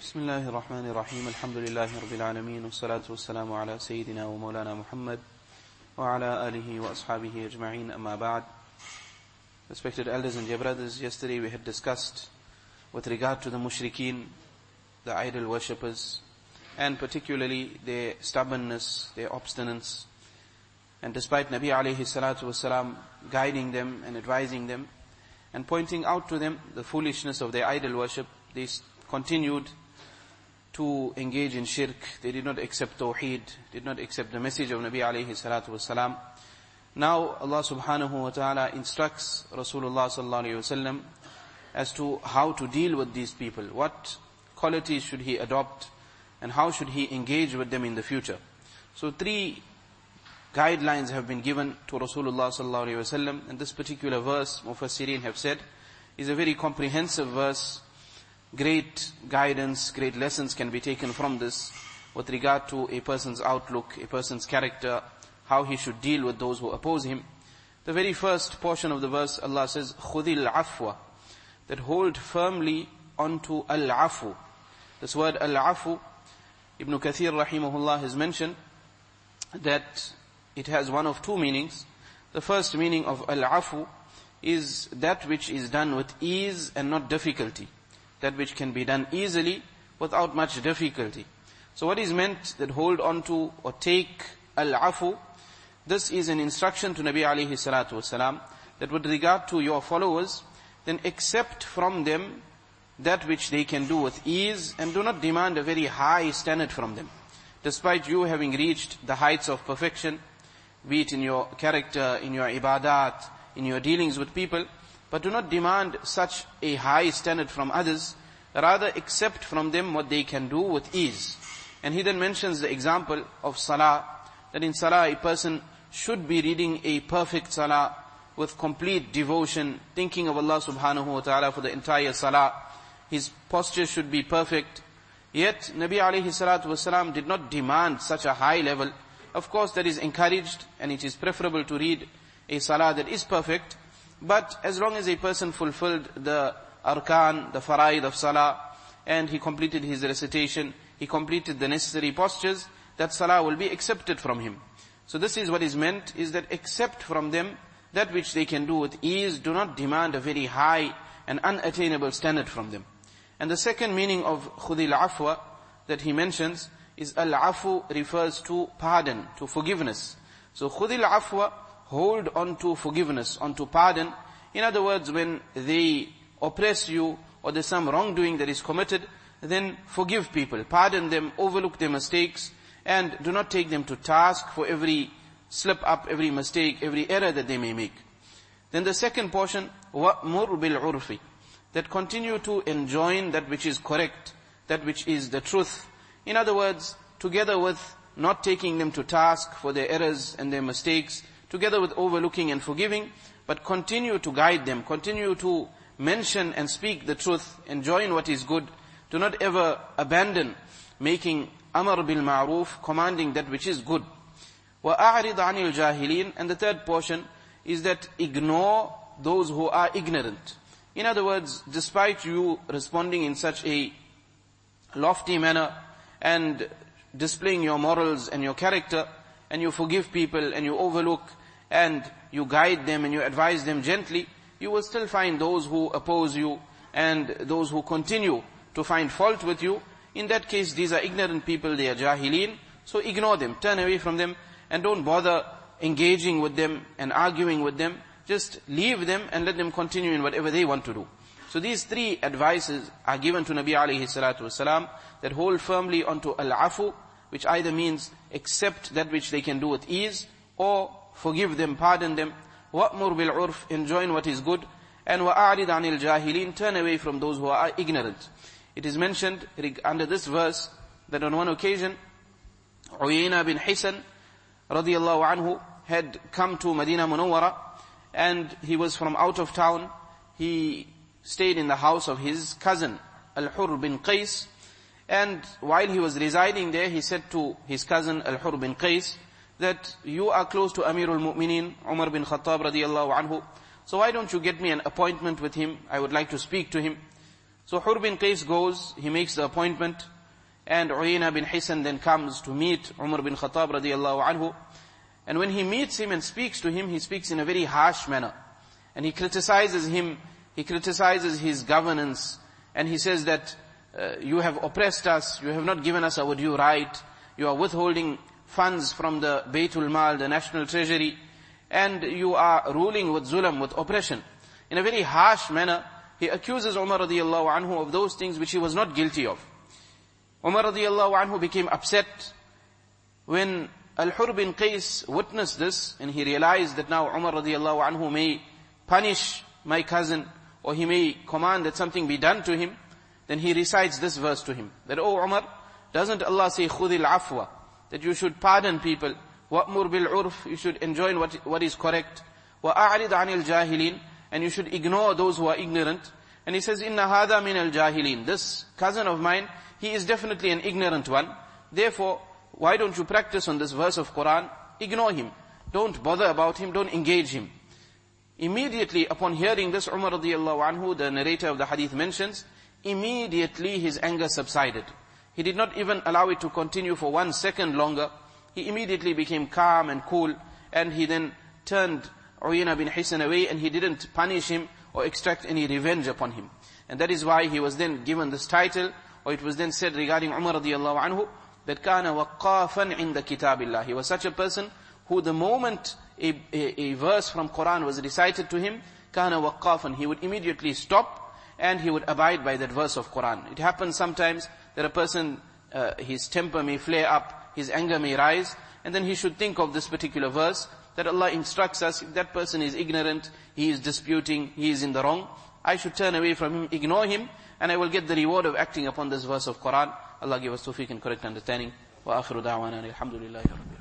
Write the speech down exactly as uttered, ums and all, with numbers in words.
بسم الله الرحمن الرحيم الحمد لله رب العالمين والصلاة والسلام على سيدنا ومولانا محمد وعلى آله وأصحابه أجمعين أما بعد. Respected elders and dear brothers, yesterday we had discussed with regard to the mushrikeen, the idol worshippers, and particularly their stubbornness, their obstinance. And despite Nabi alayhi salatu wasalam guiding them and advising them and pointing out to them the foolishness of their idol worship, they continued to engage in shirk. They did not accept tawheed, did not accept the message of Nabi alayhi salatu wasalam. Now Allah subhanahu wa ta'ala instructs Rasulullah sallallahu alayhi wasallam as to how to deal with these people, what qualities should he adopt, and how should he engage with them in the future. So three guidelines have been given to Rasulullah sallallahu alayhi wasallam, and this particular verse, Mufassirin have said, is a very comprehensive verse. Great guidance, great lessons can be taken from this with regard to a person's outlook, a person's character, how he should deal with those who oppose him. The very first portion of the verse, Allah says, خُذِ الْعَفْوَ, that hold firmly onto al-afu. This word al-afu, Ibn Kathir rahimahullah has mentioned that it has one of two meanings. The first meaning of al-afu is that which is done with ease and not difficulty. That which can be done easily without much difficulty. So what is meant that hold on to or take al-afu? This is an instruction to Nabi alayhi salatu wasalam that with regard to your followers, then accept from them that which they can do with ease and do not demand a very high standard from them. Despite you having reached the heights of perfection, be it in your character, in your ibadat, in your dealings with people, but do not demand such a high standard from others, rather accept from them what they can do with ease. And he then mentions the example of salah, that in salah a person should be reading a perfect salah with complete devotion, thinking of Allah subhanahu wa ta'ala for the entire salah. His posture should be perfect. Yet Nabi alayhi salatu wasalam did not demand such a high level. Of course that is encouraged, and it is preferable to read a salah that is perfect. But as long as a person fulfilled the arkan, the faraid of salah, and he completed his recitation, he completed the necessary postures, that salah will be accepted from him. So this is what is meant, is that accept from them that which they can do with ease. Do not demand a very high and unattainable standard from them. And the second meaning of khudil afwa that he mentions is al-afu refers to pardon, to forgiveness. So khudil afwa, hold on to forgiveness, on to pardon. In other words, when they oppress you or there's some wrongdoing that is committed, then forgive people, pardon them, overlook their mistakes, and do not take them to task for every slip up, every mistake, every error that they may make. Then the second portion, وَأْمُرْ بِالْعُرْفِ, that continue to enjoin that which is correct, that which is the truth. In other words, together with not taking them to task for their errors and their mistakes, together with overlooking and forgiving, but continue to guide them, continue to mention and speak the truth, enjoin what is good. Do not ever abandon making amar bil ma'ruf, commanding that which is good. وَأَعْرِضْ عَنِ الْجَاهِلِينَ, and the third portion is that ignore those who are ignorant. In other words, despite you responding in such a lofty manner and displaying your morals and your character, and you forgive people and you overlook and you guide them and you advise them gently, you will still find those who oppose you and those who continue to find fault with you. In that case, these are ignorant people, they are jahilin, so ignore them, turn away from them, and don't bother engaging with them and arguing with them. Just leave them and let them continue in whatever they want to do. So these three advices are given to Nabi alayhi salatu wasalam, that hold firmly onto al-afu, which either means accept that which they can do with ease, or forgive them, pardon them. وَأْمُرْ بِالْعُرْفِ, enjoin what is good. And وَأَعْرِضْ عَنِ الْجَاهِلِينَ, turn away from those who are ignorant. It is mentioned under this verse that on one occasion, Uyayna bin Hisan radiyallahu anhu had come to Medina Munawwara, and he was from out of town. He stayed in the house of his cousin, Al-Hur bin Qais. And while he was residing there, he said to his cousin Al-Hur bin Qais that you are close to Amirul Mu'minin, Umar bin Khattab radiyallahu anhu. So why don't you get me an appointment with him? I would like to speak to him. So Hur bin Qais goes, he makes the appointment, and Uyayna bin Hisan then comes to meet Umar bin Khattab radiallahu anhu. And when he meets him and speaks to him, he speaks in a very harsh manner. And he criticizes him, he criticizes his governance, and he says that uh, you have oppressed us, you have not given us our due right, you are withholding funds from the Baytul Mal, the national treasury, and you are ruling with zulam, with oppression. In a very harsh manner, he accuses Umar radiallahu anhu of those things which he was not guilty of. Umar radiallahu anhu became upset when Al-Hur bin Qais witnessed this, and he realized that now Umar radiallahu anhu may punish my cousin, or he may command that something be done to him. Then he recites this verse to him, that, "Oh Umar, doesn't Allah say, khudil afwa, that you should pardon people, wa'mur bil urf, you should enjoin what, what is correct, wa'a'rid anil jahilin, and you should ignore those who are ignorant." And he says, "Inna hada min al jahilin, this cousin of mine, he is definitely an ignorant one. Therefore, why don't you practice on this verse of Quran? Ignore him. Don't bother about him. Don't engage him." Immediately upon hearing this, Umar radiallahu anhu, the narrator of the hadith mentions, immediately his anger subsided. He did not even allow it to continue for one second longer. He immediately became calm and cool, and he then turned Uyayna bin Hisan away, and he didn't punish him or extract any revenge upon him. And that is why he was then given this title, or it was then said regarding Umar radiallahu anhu, that kana waqqafan inda kitabillah. He was such a person who the moment a, a, a verse from Quran was recited to him, kana waqqafan, he would immediately stop and he would abide by that verse of Quran. It happens sometimes that a person, uh, his temper may flare up, his anger may rise, and then he should think of this particular verse, that Allah instructs us, if that person is ignorant, he is disputing, he is in the wrong, I should turn away from him, ignore him, and I will get the reward of acting upon this verse of Quran. Allah give us tawfiq and correct understanding. Wa akhiru da'wana alhamdulillahi rabbil alamin.